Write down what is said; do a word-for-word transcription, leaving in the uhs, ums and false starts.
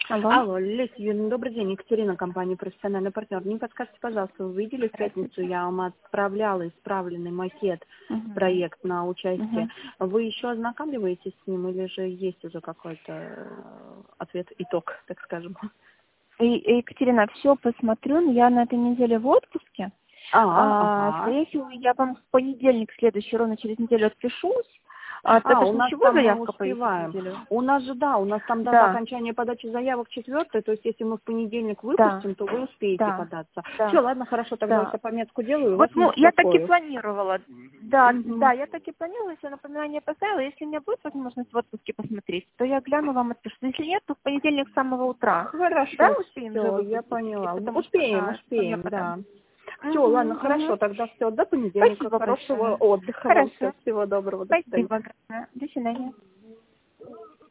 Алло. Алло, Лилия Юрьевна, добрый день. Екатерина, компания «Профессиональный партнер». Не подскажите, пожалуйста, вы видели в пятницу, Здравствуйте. я вам отправляла исправленный макет, Угу. проект на участие. Угу. Вы еще ознакомливаетесь с ним или же есть уже какой-то э, ответ, итог, так скажем? И, Екатерина, все посмотрю, но я на этой неделе в отпуске. А, А, ага. скорее всего, я вам в понедельник следующий, ровно через неделю отпишусь. А, А, это у ж нас ничего, там мы заявка поедет в успеваем. неделю? У нас же, да, у нас там дата Да, окончания подачи заявок четвертая, то есть если мы в понедельник да, выпустим, то вы успеете да, податься. Все, да, ладно, хорошо, тогда я да. себе пометку делаю и Вот, вас не ну, я так и беспокою. планировала. Да, да, Угу. я так и планировала, если напоминание поставила. Если у меня будет возможность в отпуске посмотреть, то я гляну, вам отпишу. Если нет, то в понедельник с самого утра. Да, Хорошо, успеем же все, я выпустить? И поняла. потому что, Успеем, да, потом я успеем, подам. да. Все, ладно, Угу, хорошо, угу. тогда все, до понедельника. Спасибо Хорошего большое. отдыха вам, все, Хорошо. всего доброго, до свидания. Спасибо огромное. До свидания.